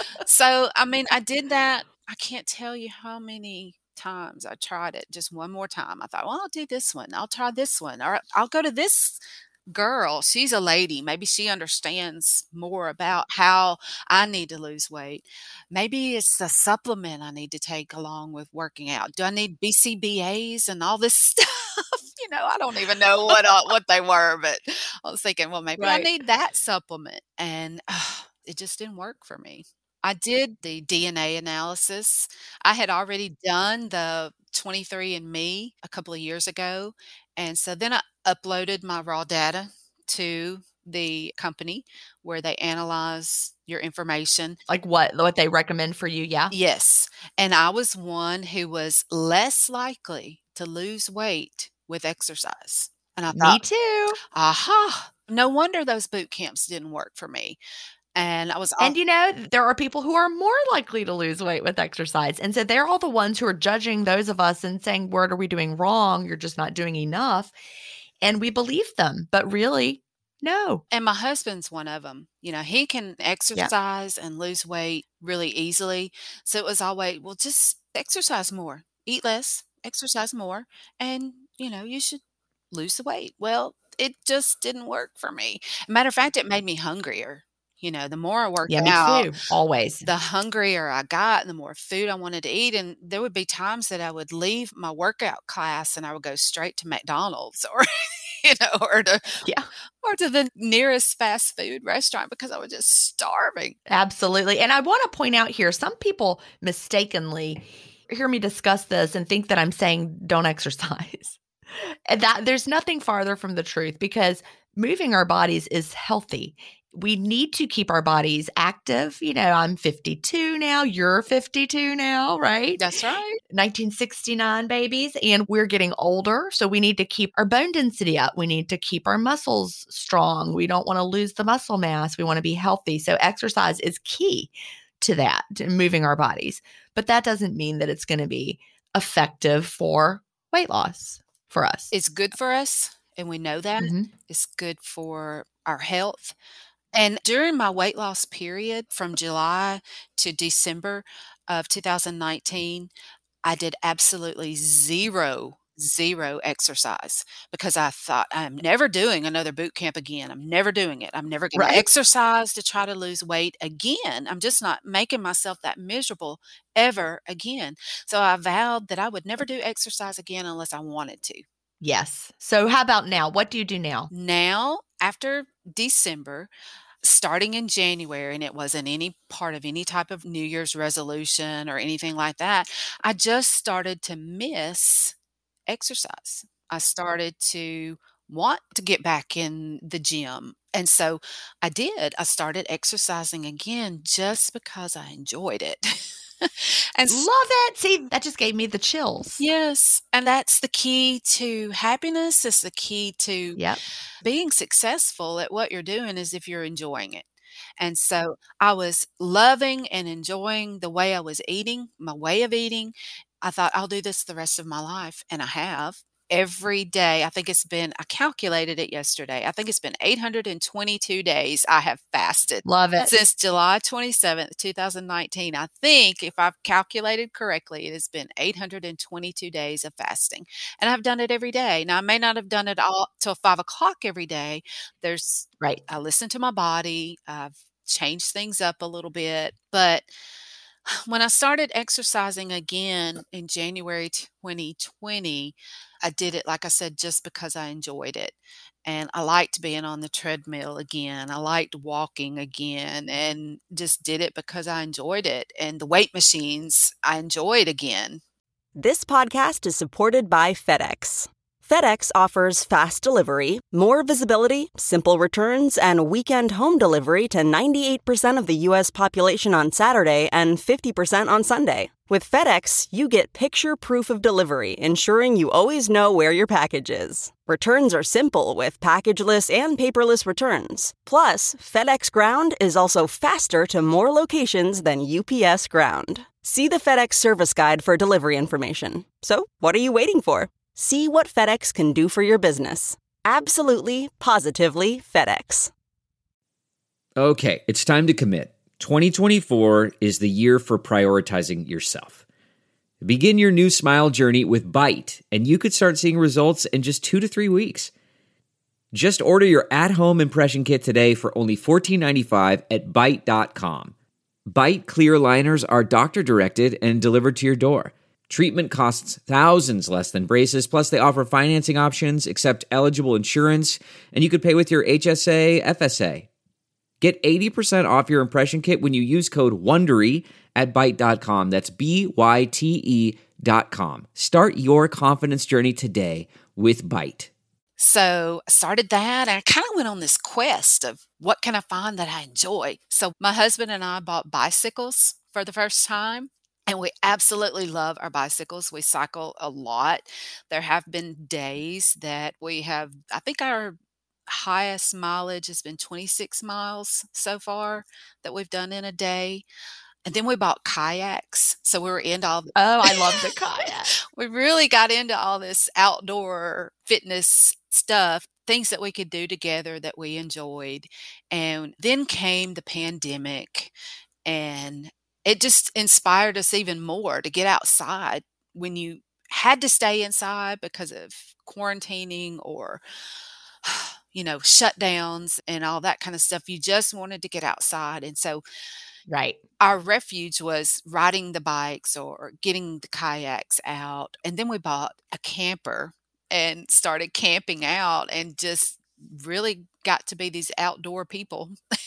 So, I mean, I did that. I can't tell you how many times I tried it. Just one more time. I thought, well, I'll do this one. I'll try this one. Or I'll go to this girl. She's a lady. Maybe she understands more about how I need to lose weight. Maybe it's a supplement I need to take along with working out. Do I need B C B As and all this stuff? You know, I don't even know what uh, what they were, but I was thinking, well, maybe I Right. need that supplement, and uh, it just didn't work for me. I did the D N A analysis. I had already done the twenty-three and me a couple of years ago, and so then I uploaded my raw data to the company where they analyze your information. Like what what they recommend for you, yeah? Yes, and I was one who was less likely to lose weight with exercise, and I Me thought, too. "Aha, no wonder those boot camps didn't work for me." And I was all And you know, there are people who are more likely to lose weight with exercise. And so they're all the ones who are judging those of us and saying, what are we doing wrong? You're just not doing enough. And we believe them, but really, no. and my husband's one of them. You know, he can Yeah. exercise and lose weight really easily. So it was always, well, just exercise more, eat less, exercise more, and, you know, you should lose the weight. Well, it just didn't work for me. Matter of fact, it made me hungrier. You know, the more I worked Yeah, me out, too. Always. the hungrier I got and the more food I wanted to eat. And there would be times that I would leave my workout class and I would go straight to McDonald's or, you know, or to Yeah. or to the nearest fast food restaurant because I was just starving. Absolutely. And I want to point out here some people mistakenly hear me discuss this and think that I'm saying don't exercise. And that there's nothing farther from the truth because moving our bodies is healthy. We need to keep our bodies active. You know, I'm fifty-two now, you're fifty-two now, right? That's right. nineteen sixty-nine babies, and we're getting older. So we need to keep our bone density up. We need to keep our muscles strong. We don't want to lose the muscle mass. We want to be healthy. So exercise is key to that, to moving our bodies. But that doesn't mean that it's going to be effective for weight loss for us. It's good for us, and we know that. Mhm. It's good for our health. And during my weight loss period from July to December of two thousand nineteen, I did absolutely zero, zero exercise because I thought, "I'm never doing another boot camp again. I'm never doing it. I'm never gonna Right? exercise to try to lose weight again. I'm just not making myself that miserable ever again." So I vowed that I would never do exercise again unless I wanted to. Yes. So how about now? What do you do now? Now, after December, starting in January, and it wasn't any part of any type of New Year's resolution or anything like that, I just started to miss exercise. I started to want to get back in the gym. And so I did. I started exercising again just because I enjoyed it. and Love s- it. See, that just gave me the chills. yes, and that's the key to happiness. It's the key to Yep. being successful at what you're doing is if you're enjoying it. And so I was loving and enjoying the way I was eating, my way of eating. I thought I'll do this the rest of my life, and I have. Every day, I think it's been, I calculated it yesterday. I think it's been eight hundred twenty-two days I have fasted Love it. since July twenty-seventh, twenty nineteen. I think if I've calculated correctly, it has been eight hundred twenty-two days of fasting. And I've done it every day. Now, I may not have done it all till five o'clock every day. There's, Right. I listen to my body. I've changed things up a little bit. But when I started exercising again in January twenty twenty, I did it, like I said, just because I enjoyed it. And I liked being on the treadmill again. I liked walking again and just did it because I enjoyed it. And the weight machines, I enjoyed again. This podcast is supported by FedEx. FedEx offers fast delivery, more visibility, simple returns, and weekend home delivery to ninety-eight percent of the U S population on Saturday and fifty percent on Sunday. With FedEx, you get picture proof of delivery, ensuring you always know where your package is. Returns are simple with packageless and paperless returns. Plus, FedEx Ground is also faster to more locations than U P S Ground. See the FedEx service guide for delivery information. So, what are you waiting for? See what FedEx can do for your business. Absolutely, positively FedEx. Okay, it's time to commit. twenty twenty-four is the year for prioritizing yourself. Begin your new smile journey with Byte, and you could start seeing results in just two to three weeks. Just order your at-home impression kit today for only fourteen ninety-five at byte dot com. Byte clear liners are doctor-directed and delivered to your door. Treatment costs thousands less than braces, plus they offer financing options, accept eligible insurance, and you could pay with your H S A, F S A. Get eighty percent off your impression kit when you use code WONDERY at byte dot com. That's B Y T E dot com. Start your confidence journey today with Byte. So I started that, and I kind of went on this quest of what can I find that I enjoy. So my husband and I bought bicycles for the first time. And we absolutely love our bicycles. We cycle a lot. There have been days that we have, I think our highest mileage has been twenty-six miles so far that we've done in a day. And then we bought kayaks. So we were into all the, Oh, I love the kayak. we really got into all this outdoor fitness stuff, things that we could do together that we enjoyed. And then came the pandemic, and it just inspired us even more to get outside when you had to stay inside because of quarantining or, you know, shutdowns and all that kind of stuff. You just wanted to get outside. And so Right. our refuge was riding the bikes or getting the kayaks out. And then we bought a camper and started camping out and just really got to be these outdoor people.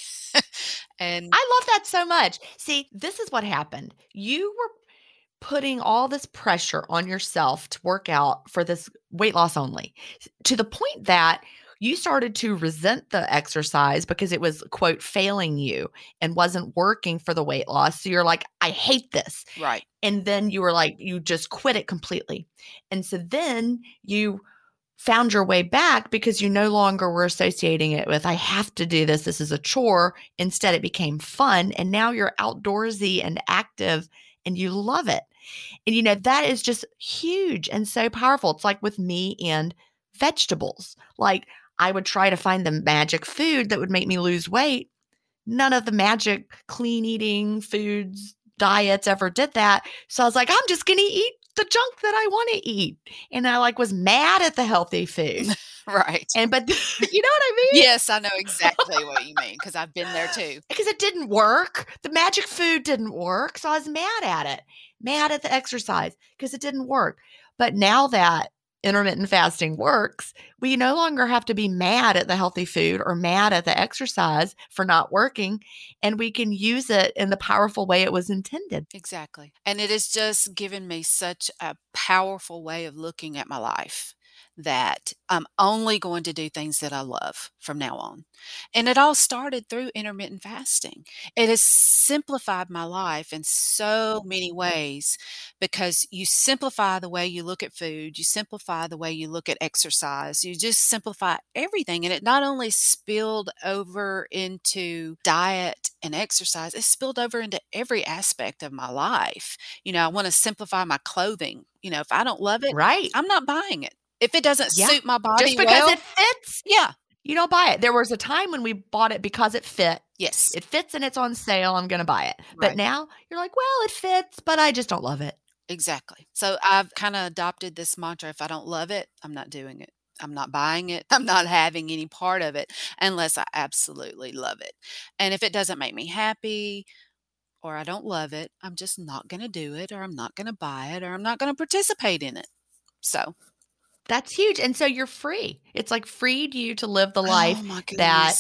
And I love that so much. See, this is what happened. You were putting all this pressure on yourself to work out for this weight loss only, to the point that you started to resent the exercise because it was, quote, failing you and wasn't working for the weight loss. So you're like, I hate this. right. And then you were like, you just quit it completely. And so then you found your way back because you no longer were associating it with, I have to do this. This is a chore. Instead, it became fun. And now you're outdoorsy and active and you love it. And, you know, that is just huge and so powerful. It's like with me and vegetables. Like I would try to find the magic food that would make me lose weight. None of the magic clean eating foods, diets ever did that. So I was like, I'm just going to eat the junk that I want to eat. And I like was mad at the healthy food. Right. And, but you know what I mean? Yes, I know exactly what you mean because I've been there too. Because it didn't work. The magic food didn't work. So I was mad at it, mad at the exercise because it didn't work. But now that intermittent fasting works, we no longer have to be mad at the healthy food or mad at the exercise for not working. And we can use it in the powerful way it was intended. Exactly. And it has just given me such a powerful way of looking at my life that I'm only going to do things that I love from now on. And it all started through intermittent fasting. It has simplified my life in so many ways because you simplify the way you look at food, you simplify the way you look at exercise, you just simplify everything. And it not only spilled over into diet and exercise, it spilled over into every aspect of my life. You know, I want to simplify my clothing. You know, if I don't love it, Right. I'm not buying it. If it doesn't Yeah. suit my body Just because well, it fits, yeah, you don't buy it. There was a time when we bought it because it fit. yes, It fits and it's on sale. I'm going to buy it. But Right. now you're like, well, it fits, but I just don't love it. exactly. So I've kind of adopted this mantra: if I don't love it, I'm not doing it. I'm not buying it. I'm not having any part of it unless I absolutely love it. And if it doesn't make me happy or I don't love it, I'm just not going to do it, or I'm not going to buy it, or I'm not going to participate in it. So, That's huge. And so you're free. It's like freed you to live the oh life my that goodness.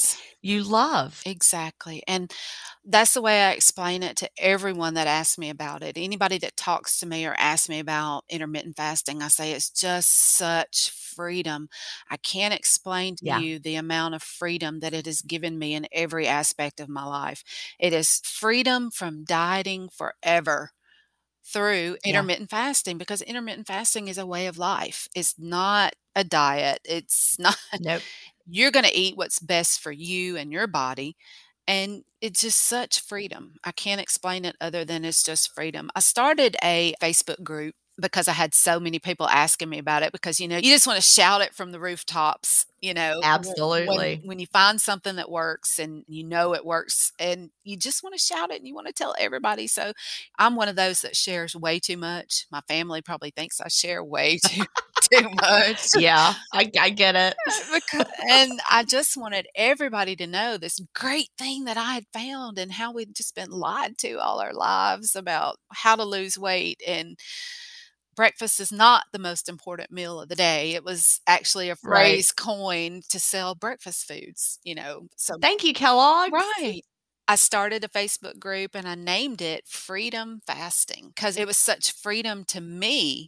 you love. Exactly. And that's the way I explain it to everyone that asks me about it. Anybody that talks to me or asks me about intermittent fasting, I say it's just such freedom. I can't explain to Yeah. you the amount of freedom that it has given me in every aspect of my life. It is freedom from dieting forever through Yeah. intermittent fasting, because intermittent fasting is a way of life. It's not a diet. It's not, Nope. you're going to eat what's best for you and your body. And it's just such freedom. I can't explain it other than it's just freedom. I started a Facebook group because I had so many people asking me about it, because, you know, you just want to shout it from the rooftops, you know, w- when Absolutely. when you find something that works and you know it works, and you just want to shout it and you want to tell everybody. So I'm one of those that shares way too much. My family probably thinks I share way too too much. Yeah, I, I get it. Becau and I just wanted everybody to know this great thing that I had found, and how we'd just been lied to all our lives about how to lose weight. And breakfast is not the most important meal of the day. It was actually a Right. phrase coined to sell breakfast foods, you know, so Thank you, Kellogg's. right. I started a Facebook group and I named it Freedom Fasting, because it was such freedom to me.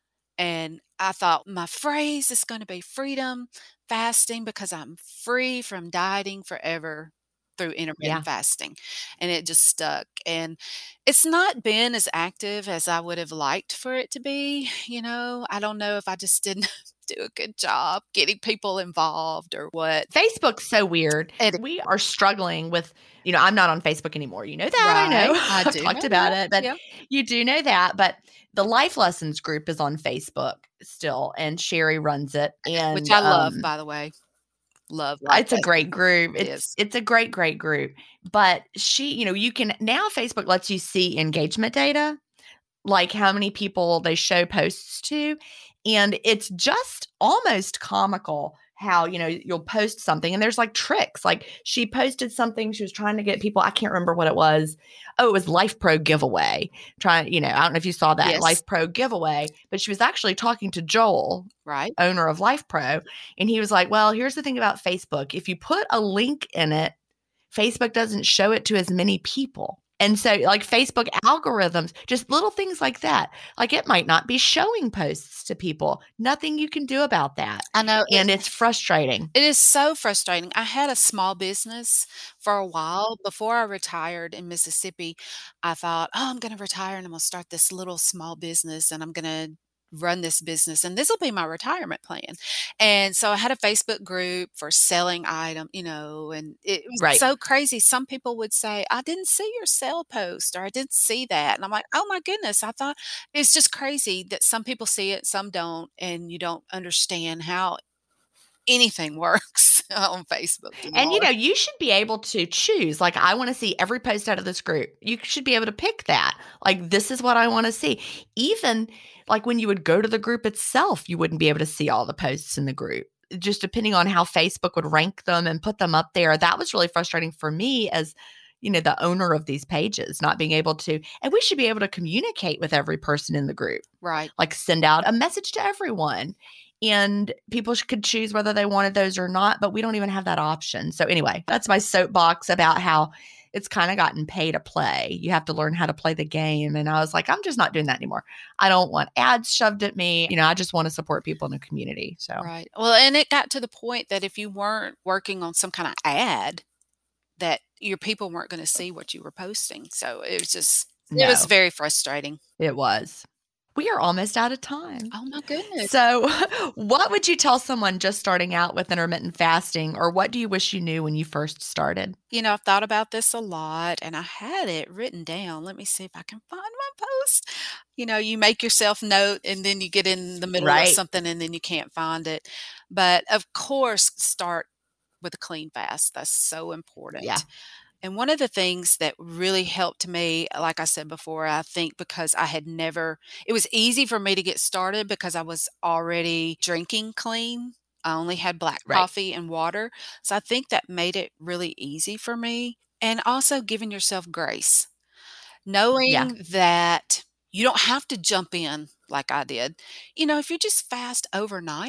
And I thought my phrase is going to be freedom fasting, because I'm free from dieting forever through Yeah. intermittent fasting. And it just stuck. And it's not been as active as I would have liked for it to be. You know, I don't know if I just didn't do a good job getting people involved or what. Facebook's so weird. It- We are struggling with, you know, I'm not on Facebook anymore. You know that. I know. Right. I I've do talked know about that. it, but Yep. you do know that. But the Life Lessons group is on Facebook still, and Sherry runs it. And Which I love, um, by the way. Love Life it's a great Lessons. group. It It's is. it's a great, great group. But she, you know, you can now Facebook lets you see engagement data, like how many people they show posts to. And it's just almost comical how, you know, you'll post something and there's like tricks. Like she posted something, she was trying to get people, I can't remember what it was. Oh, it was Life Pro giveaway. Trying, you know, I don't know if you saw that Yes. Life Pro giveaway, but she was actually talking to Joel, Right. owner of Life Pro. And he was like, well, here's the thing about Facebook. If you put a link in it, Facebook doesn't show it to as many people. And so like Facebook algorithms, just little things like that, like it might not be showing posts to people. Nothing you can do about that. I know. And it's frustrating. It is so frustrating. I had a small business for a while before I retired in Mississippi. I thought, oh, I'm going to retire and I'm going to start this little small business and I'm going to run this business and this will be my retirement plan. And so I had a Facebook group for selling item, you know, and it was Right. so crazy. Some people would say, I didn't see your sale post or I didn't see that. And I'm like, oh my goodness. I thought it's just crazy that some people see it, some don't, and you don't understand how anything works on Facebook And you anymore. know, you should be able to choose, like, I want to see every post out of this group. You should be able to pick that. Like, this is what I want to see. Even like when you would go to the group itself, you wouldn't be able to see all the posts in the group, just depending on how Facebook would rank them and put them up there. That was really frustrating for me as, you know, the owner of these pages, not being able to, and we should be able to communicate with every person in the group, Right. like send out a message to everyone. And people could choose whether they wanted those or not, but we don't even have that option. So anyway, that's my soapbox about how it's kind of gotten pay to play. You have to learn how to play the game. And I was like, I'm just not doing that anymore. I don't want ads shoved at me. You know, I just want to support people in the community. So Right. Well, and it got to the point that if you weren't working on some kind of ad, that your people weren't going to see what you were posting. So it was just, it was No. very frustrating. It was. We are almost out of time. Oh my goodness. So what would you tell someone just starting out with intermittent fasting, or what do you wish you knew when you first started? You know, I've thought about this a lot and I had it written down. Let me see if I can find my post. You know, you make yourself note and then you get in the middle Right. of something and then you can't find it. But of course, start with a clean fast. That's so important. Yeah. And one of the things that really helped me, like I said before, I think because I had never, it was easy for me to get started because I was already drinking clean. I only had black Right. coffee and water. So I think that made it really easy for me. And also giving yourself grace, knowing Yeah. that you don't have to jump in like I did. You know, if you just fast overnight,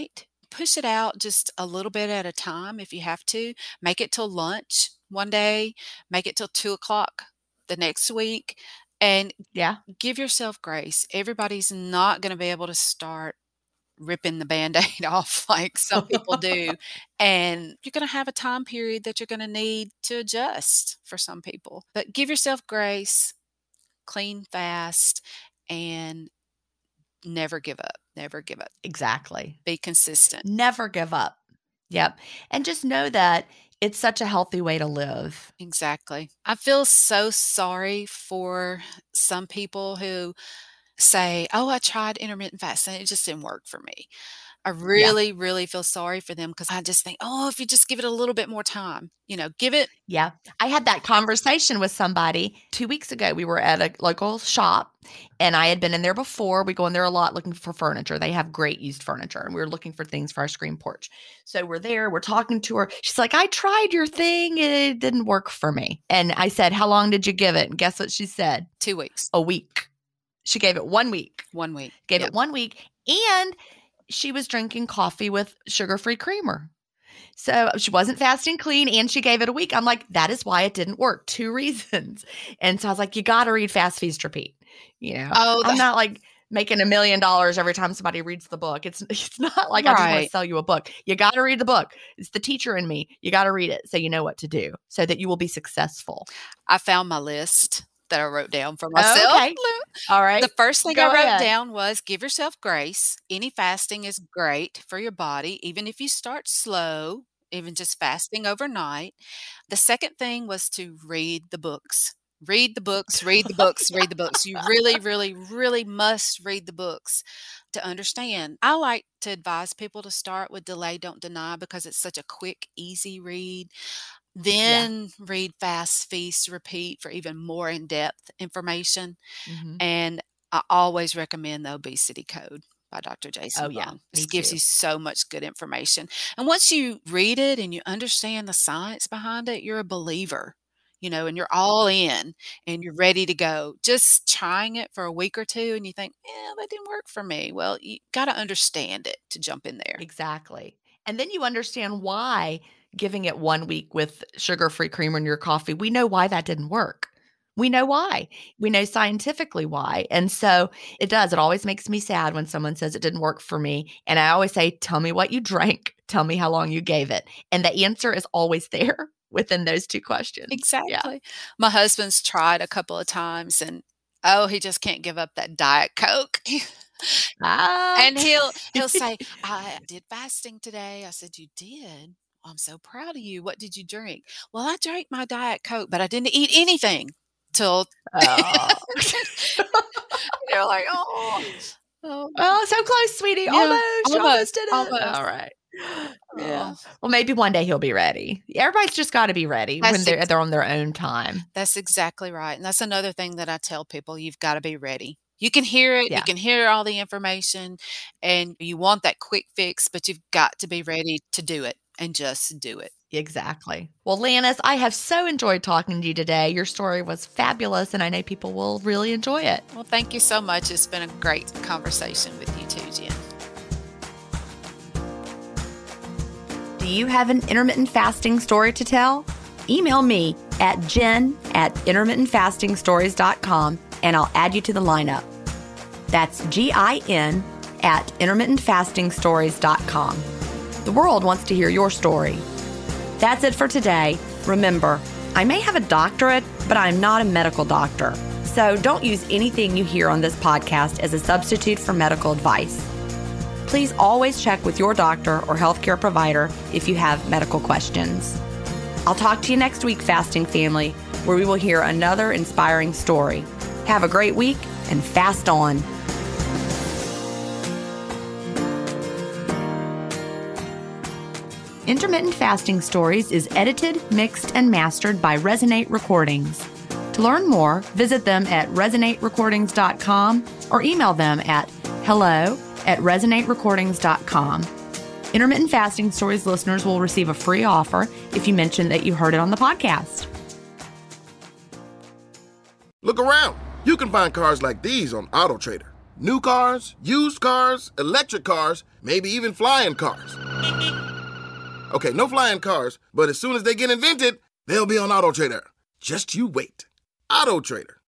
push it out just a little bit at a time if you have to. Make it till lunch one day, make it till two o'clock the next week, and Yeah. give yourself grace. Everybody's not going to be able to start ripping the Band-Aid off like some people do. And you're going to have a time period that you're going to need to adjust for some people. But give yourself grace, clean fast, and never give up. Never give up. Exactly. Be consistent. Never give up. Yep. And just know that it's such a healthy way to live. Exactly. I feel so sorry for some people who say, oh, I tried intermittent fasting. It just didn't work for me. I really, yeah. really feel sorry for them because I just think, oh, if you just give it a little bit more time, you know, give it. Yeah. I had that conversation with somebody two weeks ago. We were at a local shop and I had been in there before. We go in there a lot looking for furniture. They have great used furniture and we were looking for things for our screen porch. So we're there, we're talking to her. She's like, I tried your thing. It didn't work for me. And I said, how long did you give it? And guess what she said? Two weeks. A week. She gave it one week. One week. Gave yep. it one week. And she was drinking coffee with sugar-free creamer. So she wasn't fasting clean and she gave it a week. I'm like, that is why it didn't work. Two reasons. And so I was like, you got to read Fast, Feast, Repeat. You know, oh, I'm not like making a million dollars every time somebody reads the book. It's it's not like right. I just want to sell you a book. You got to read the book. It's the teacher in me. You got to read it so you know what to do so that you will be successful. I found my list that I wrote down for myself. Oh, okay. All right. The first thing Go I wrote ahead. down was give yourself grace. Any fasting is great for your body, even if you start slow, even just fasting overnight. The second thing was to read the books. Read the books, read the books, read the books. You really, really, really must read the books to understand. I like to advise people to start with Delay, Don't Deny because it's such a quick, easy read. Then yeah. read Fast, Feast, Repeat for even more in-depth information. Mm-hmm. And I always recommend the Obesity Code by Doctor Jason Oh, yeah. Fung. This gives you so much good information. And once you read it and you understand the science behind it, you're a believer, you know, and you're all in and you're ready to go. Just trying it for a week or two and you think, yeah, that didn't work for me. Well, you got to understand it to jump in there. Exactly. And then you understand why giving it one week with sugar-free creamer in your coffee, we know why that didn't work. We know why. We know scientifically why. And so it does. It always makes me sad when someone says it didn't work for me. And I always say, tell me what you drank. Tell me how long you gave it. And the answer is always there within those two questions. Exactly. Yeah. My husband's tried a couple of times and, oh, he just can't give up that Diet Coke. Ah. And he'll he'll say, I did fasting today. I said, you did? I'm so proud of you. What did you drink? Well, I drank my Diet Coke, but I didn't eat anything till oh. You're like, oh, oh, oh, so close, sweetie. Yeah, almost, almost, almost did it. almost. All right. Yeah. Oh. Well, maybe one day he'll be ready. Everybody's just got to be ready That's when they're ex- they're on their own time. That's exactly right. And that's another thing that I tell people, you've got to be ready. You can hear it, Yeah. you can hear all the information, and you want that quick fix, but you've got to be ready to do it and just do it. Exactly. Well, Lannis, I have so enjoyed talking to you today. Your story was fabulous, and I know people will really enjoy it. Well, thank you so much. It's been a great conversation with you too, Jen. Do you have an intermittent fasting story to tell? Email me at jen at intermittent fasting stories dot com and I'll add you to the lineup. That's G I N at intermittent fasting stories dot com. The world wants to hear your story. That's it for today. Remember, I may have a doctorate, but I'm not a medical doctor. So don't use anything you hear on this podcast as a substitute for medical advice. Please always check with your doctor or healthcare provider if you have medical questions. I'll talk to you next week, Fasting Family, where we will hear another inspiring story. Have a great week and fast on. Intermittent Fasting Stories is edited, mixed, and mastered by Resonate Recordings. To learn more, visit them at resonate recordings dot com or email them at hello at resonate recordings dot com. Intermittent Fasting Stories listeners will receive a free offer if you mention that you heard it on the podcast. Look around. You can find cars like these on AutoTrader. New cars, used cars, electric cars, maybe even flying cars. Okay, no flying cars, but as soon as they get invented, they'll be on AutoTrader. Just you wait. AutoTrader.